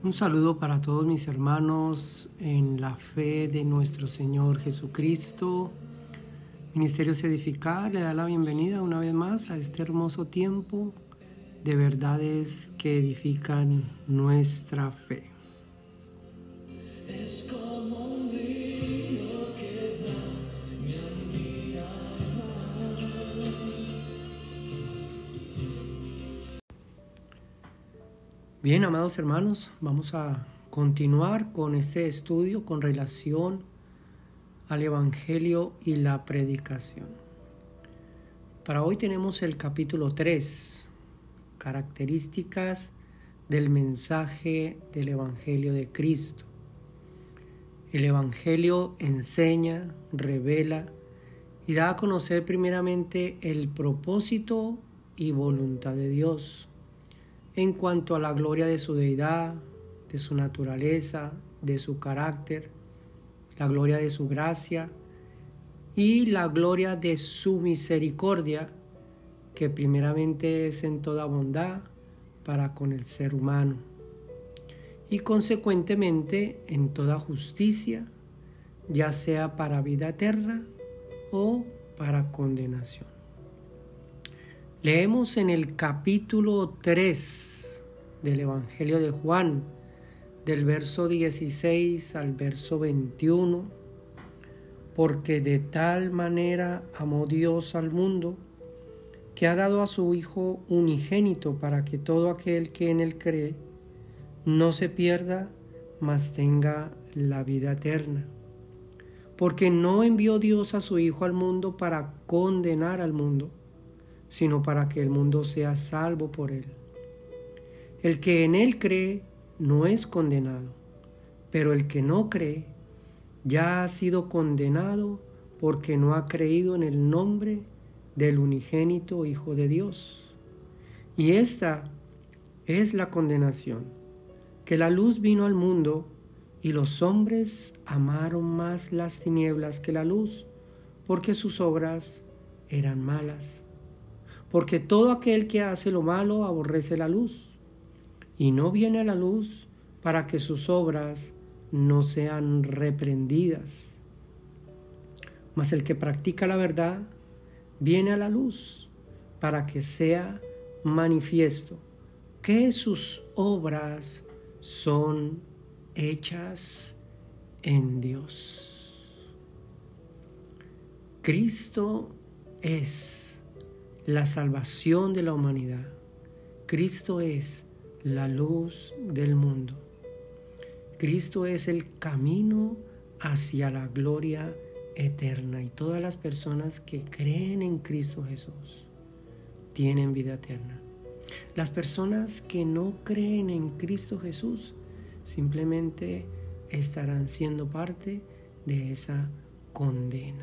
Un saludo para todos mis hermanos en la fe de nuestro Señor Jesucristo. Ministerios Edificar le da la bienvenida una vez más a este hermoso tiempo de verdades que edifican nuestra fe. Es como un río que da en mi alma. Bien, amados hermanos, vamos a continuar con este estudio con relación al Evangelio y la predicación. Para hoy tenemos el capítulo 3, características del mensaje del Evangelio de Cristo. El Evangelio enseña, revela y da a conocer primeramente el propósito y voluntad de Dios en cuanto a la gloria de su deidad, de su naturaleza, de su carácter, la gloria de su gracia y la gloria de su misericordia, que primeramente es en toda bondad para con el ser humano y consecuentemente en toda justicia, ya sea para vida eterna o para condenación. Leemos en el capítulo 3 del Evangelio de Juan, del verso 16 al verso 21, porque de tal manera amó Dios al mundo, que ha dado a su Hijo unigénito para que todo aquel que en él cree no se pierda, mas tenga la vida eterna. Porque no envió Dios a su Hijo al mundo para condenar al mundo, sino para que el mundo sea salvo por él. El que en él cree no es condenado, pero el que no cree ya ha sido condenado porque no ha creído en el nombre del unigénito Hijo de Dios. Y esta es la condenación, que la luz vino al mundo y los hombres amaron más las tinieblas que la luz, porque sus obras eran malas. Porque todo aquel que hace lo malo aborrece la luz y no viene a la luz para que sus obras no sean reprendidas. Mas el que practica la verdad viene a la luz para que sea manifiesto que sus obras son hechas en Dios. Cristo es la salvación de la humanidad. Cristo es la luz del mundo. Cristo es el camino hacia la gloria eterna. Y todas las personas que creen en Cristo Jesús tienen vida eterna. Las personas que no creen en Cristo Jesús simplemente estarán siendo parte de esa condena.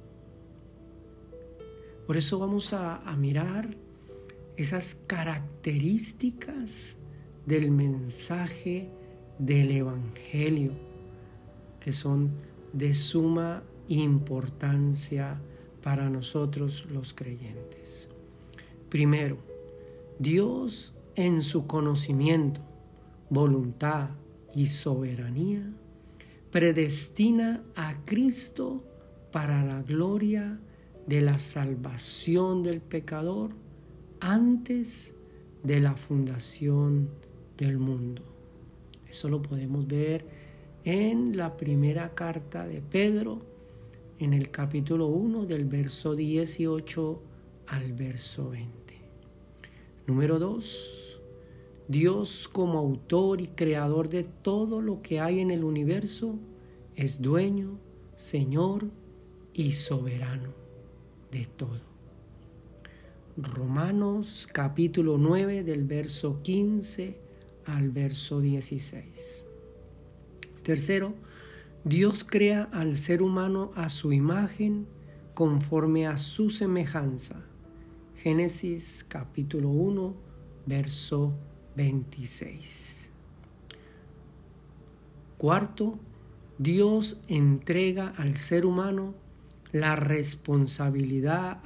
Por eso vamos a mirar esas características del mensaje del Evangelio, que son de suma importancia para nosotros los creyentes. Primero, Dios en su conocimiento, voluntad y soberanía predestina a Cristo para la gloria de la salvación del pecador antes de la fundación del mundo. Eso lo podemos ver en la primera carta de Pedro, en el capítulo 1, del verso 18 al verso 20. Número 2. Dios, como autor y creador de todo lo que hay en el universo, es dueño, Señor y soberano de todo. Romanos capítulo 9, del verso 15 al verso 16. Tercero, Dios crea al ser humano a su imagen conforme a su semejanza. Génesis capítulo 1, verso 26. Cuarto, Dios entrega al ser humano la responsabilidad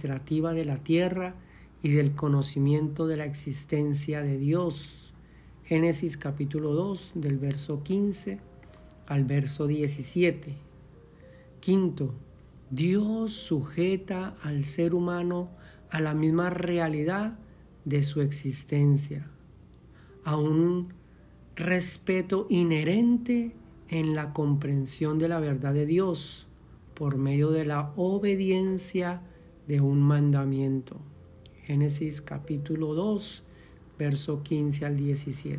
administrativa de la tierra y del conocimiento de la existencia de Dios. Génesis capítulo 2 del verso 15 al verso 17. Quinto, Dios sujeta al ser humano a la misma realidad de su existencia, a un respeto inherente en la comprensión de la verdad de Dios por medio de la obediencia de un mandamiento. Génesis capítulo 2, verso 15 al 17.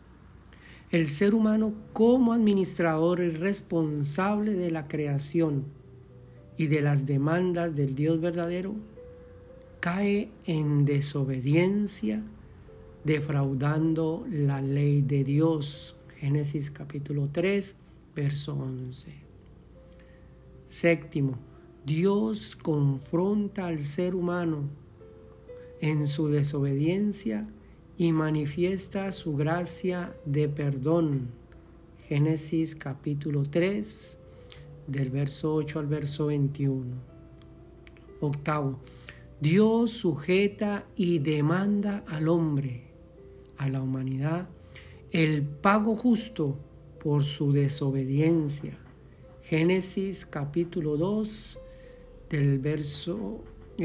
El ser humano como administrador y responsable de la creación y de las demandas del Dios verdadero cae en desobediencia, defraudando la ley de Dios. Génesis capítulo 3, verso 11. Séptimo, Dios confronta al ser humano en su desobediencia y manifiesta su gracia de perdón. Génesis capítulo 3, del verso 8 al verso 21. Octavo, Dios sujeta y demanda al hombre, a la humanidad, el pago justo por su desobediencia. Génesis capítulo 2 del verso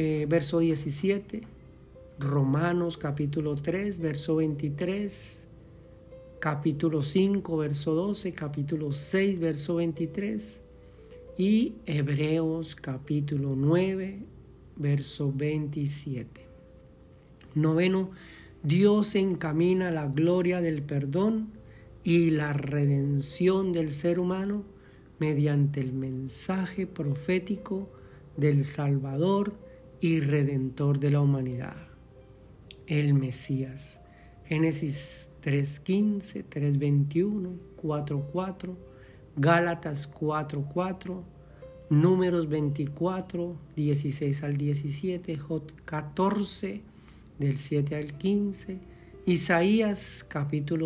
17, Romanos capítulo 3 verso 23, capítulo 5 verso 12, capítulo 6 verso 23 y Hebreos capítulo 9 verso 27. Noveno, Dios encamina la gloria del perdón y la redención del ser humano mediante el mensaje profético del Salvador y Redentor de la humanidad, el Mesías. Génesis 3:15, 3:21, 4:4, Gálatas 4:4, Números 24, 16 al 17, Job 14, del 7 al 15, Isaías capítulo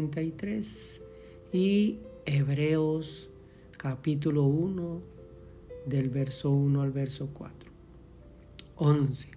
53 y Hebreos capítulo 1, del verso 1 al verso 4. 11.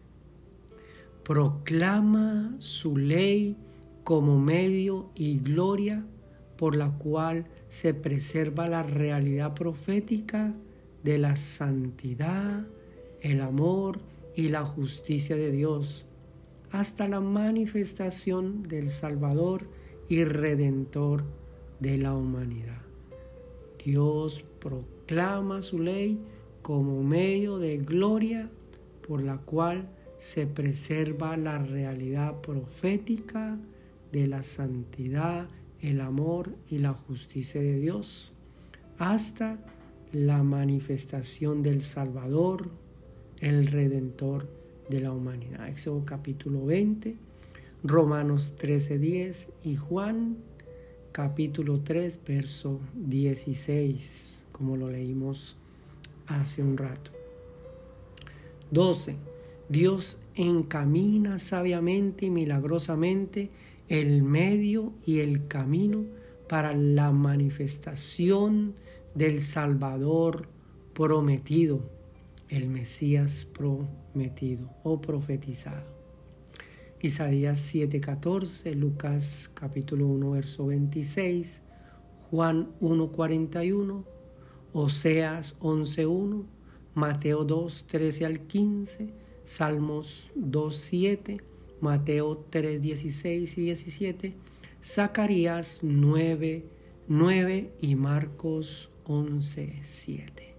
Proclama su ley como medio y gloria por la cual se preserva la realidad profética de la santidad, el amor y la justicia de Dios, hasta la manifestación del Salvador y Redentor de la humanidad. Dios proclama su ley como medio de gloria por la cual se preserva la realidad profética de la santidad, el amor y la justicia de Dios, hasta la manifestación del Salvador, el Redentor de la humanidad. Éxodo capítulo 20, Romanos 13:10 y Juan capítulo 3, verso 16, como lo leímos hace un rato. 12. Dios encamina sabiamente y milagrosamente el medio y el camino para la manifestación del Salvador prometido, el Mesías prometido o profetizado. Isaías 7:14, Lucas capítulo 1 verso 26, Juan 1:41, Oseas 11:1, Mateo 2:13 al 15, Salmos 2:7, Mateo 3:16 y 17, Zacarías 9:9 y Marcos 11:7.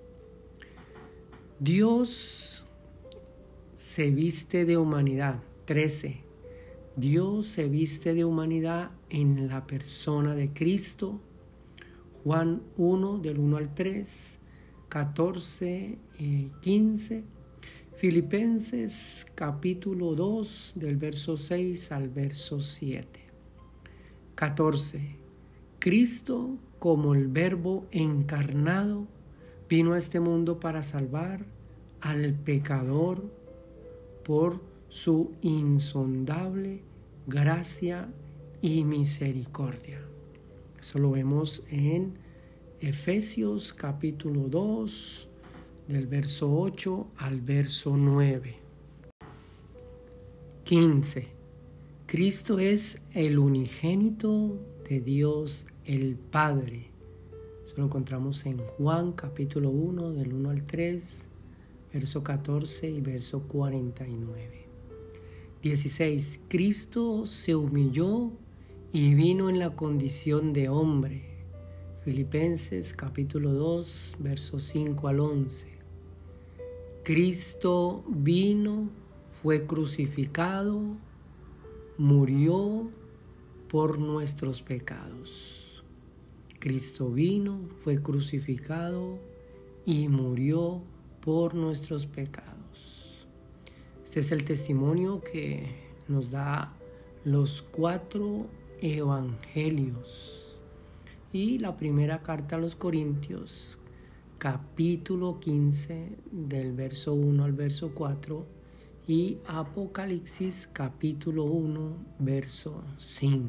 Dios se viste de humanidad. 13. Dios se viste de humanidad en la persona de Cristo. Juan 1 del 1 al 3, 14 y 15. Filipenses capítulo 2 del verso 6 al verso 7. 14. Cristo, como el Verbo encarnado, vino a este mundo para salvar al pecador por su insondable gracia y misericordia. Eso lo vemos en Efesios capítulo 2, del verso 8 al verso 9. 15. Cristo es el unigénito de Dios el Padre. Eso lo encontramos en Juan capítulo 1, del 1 al 3, verso 14 y verso 49. 16. Cristo se humilló y vino en la condición de hombre. Filipenses capítulo 2, versos 5 al 11. Cristo vino, fue crucificado, murió por nuestros pecados. Cristo vino, fue crucificado y murió por nuestros pecados. Este es el testimonio que nos da los 4 evangelios. Y la primera carta a los Corintios, capítulo 15, del verso 1 al verso 4, y Apocalipsis, capítulo 1, verso 5.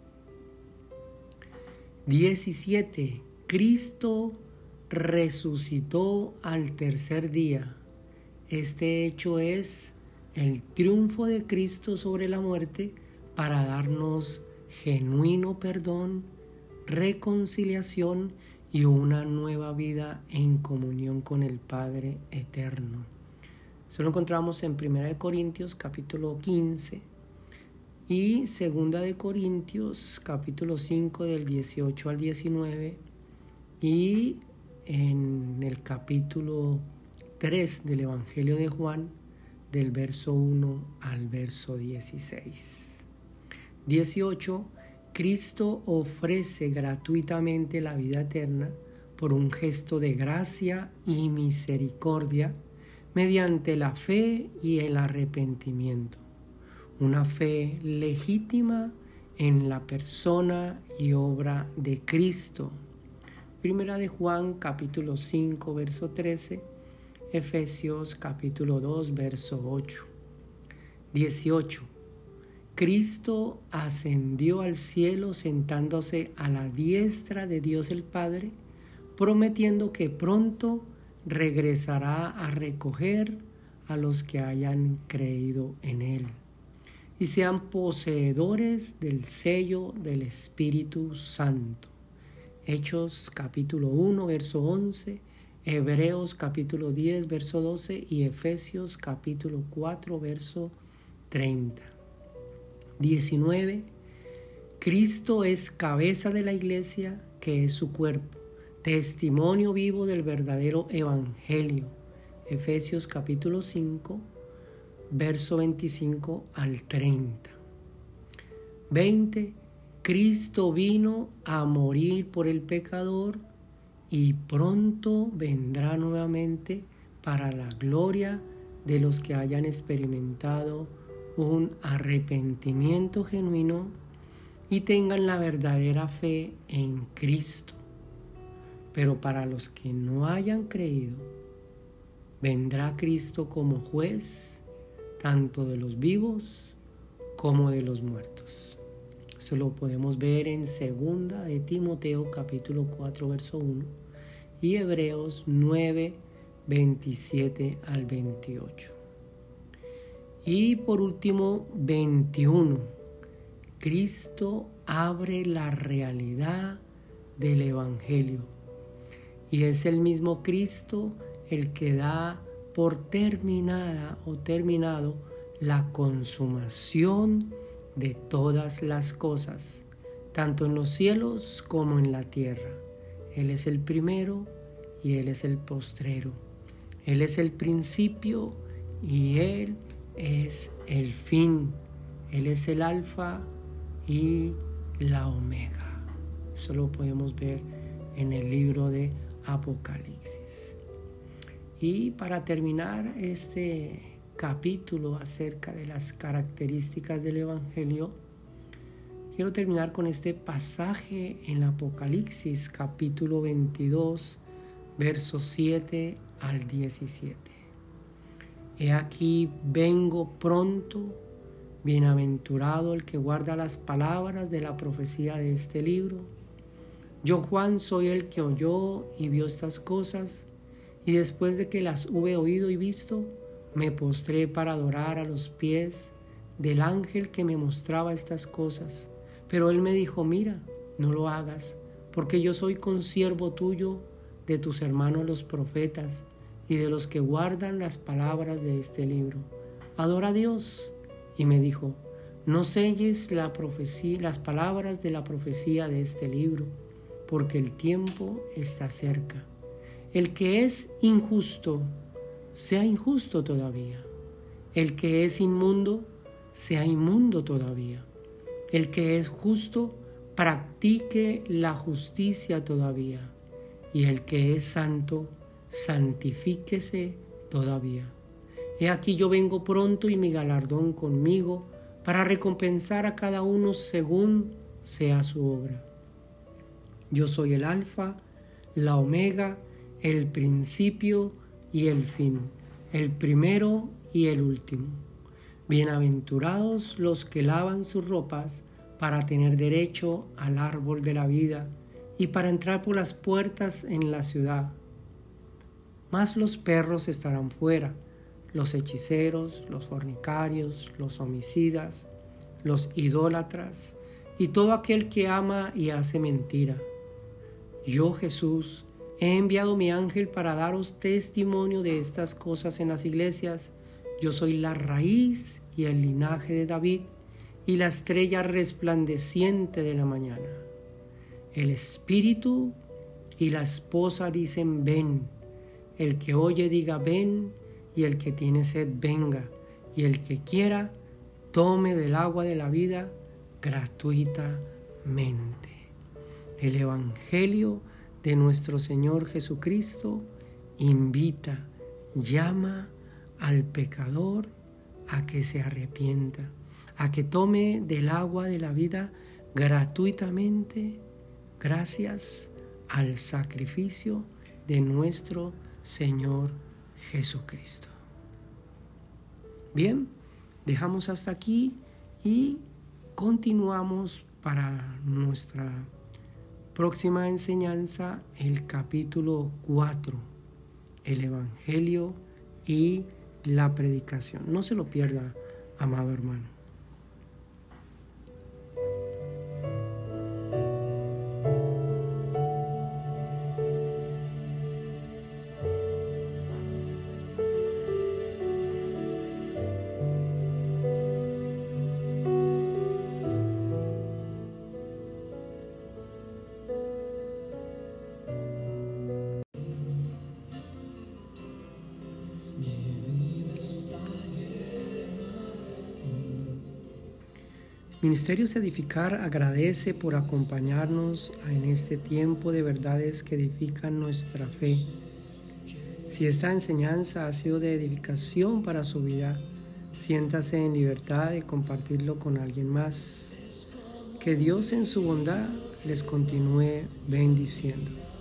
17. Cristo resucitó al tercer día. Este hecho es el triunfo de Cristo sobre la muerte para darnos genuino perdón, reconciliación y una nueva vida en comunión con el Padre eterno. Eso lo encontramos en 1 Corintios capítulo 15 y 2 Corintios capítulo 5 del 18 al 19 y en el capítulo 3 del Evangelio de Juan del verso 1 al verso 16. 18. Cristo ofrece gratuitamente la vida eterna por un gesto de gracia y misericordia mediante la fe y el arrepentimiento. Una fe legítima en la persona y obra de Cristo. Primera de Juan capítulo 5 verso 13, Efesios capítulo 2 verso 8. 18. Cristo ascendió al cielo sentándose a la diestra de Dios el Padre, prometiendo que pronto regresará a recoger a los que hayan creído en Él y sean poseedores del sello del Espíritu Santo. Hechos capítulo 1 verso 11, Hebreos capítulo 10 verso 12 y Efesios capítulo 4 verso 30. 19. Cristo es cabeza de la iglesia, que es su cuerpo, testimonio vivo del verdadero evangelio. Efesios capítulo 5, verso 25 al 30. 20. Cristo vino a morir por el pecador y pronto vendrá nuevamente para la gloria de los que hayan experimentado un arrepentimiento genuino y tengan la verdadera fe en Cristo. Pero para los que no hayan creído, vendrá Cristo como juez tanto de los vivos como de los muertos. Eso lo podemos ver en 2 de Timoteo capítulo 4 verso 1 y Hebreos 9 27 al 28. Y por último, 21. Cristo abre la realidad del Evangelio. Y es el mismo Cristo el que da por terminada o terminado la consumación de todas las cosas, tanto en los cielos como en la tierra. Él es el primero y Él es el postrero. Él es el principio y Él es el fin. Él es el alfa y la omega. Eso lo podemos ver en el libro de Apocalipsis. Y para terminar este capítulo acerca de las características del Evangelio, quiero terminar con este pasaje en Apocalipsis capítulo 22, versos 7 al 17. He aquí vengo pronto, bienaventurado el que guarda las palabras de la profecía de este libro. Yo, Juan, soy el que oyó y vio estas cosas, y después de que las hube oído y visto, me postré para adorar a los pies del ángel que me mostraba estas cosas. Pero él me dijo: mira, no lo hagas, porque yo soy consiervo tuyo, de tus hermanos los profetas y de los que guardan las palabras de este libro. Adora a Dios. Y me dijo: no selles las palabras de la profecía de este libro, porque el tiempo está cerca. El que es injusto, sea injusto todavía. El que es inmundo, sea inmundo todavía. El que es justo, practique la justicia todavía. Y el que es santo, santifíquese todavía. He aquí yo vengo pronto, y mi galardón conmigo, para recompensar a cada uno según sea su obra. Yo soy el Alfa, la Omega, el principio y el fin, el primero y el último. Bienaventurados los que lavan sus ropas para tener derecho al árbol de la vida y para entrar por las puertas en la ciudad. Mas los perros estarán fuera, los hechiceros, los fornicarios, los homicidas, los idólatras y todo aquel que ama y hace mentira. Yo, Jesús, he enviado mi ángel para daros testimonio de estas cosas en las iglesias. Yo soy la raíz y el linaje de David y la estrella resplandeciente de la mañana. El Espíritu y la esposa dicen: ven. El que oye diga: ven. Y el que tiene sed, venga. Y el que quiera, tome del agua de la vida gratuitamente. El Evangelio de nuestro Señor Jesucristo invita, llama al pecador a que se arrepienta, a que tome del agua de la vida gratuitamente, gracias al sacrificio de nuestro Señor Jesucristo. Bien, dejamos hasta aquí y continuamos para nuestra próxima enseñanza, el capítulo 4, el Evangelio y la predicación. No se lo pierda, amado hermano. Ministerios Edificar agradece por acompañarnos en este tiempo de verdades que edifican nuestra fe. Si esta enseñanza ha sido de edificación para su vida, siéntase en libertad de compartirlo con alguien más. Que Dios en su bondad les continúe bendiciendo.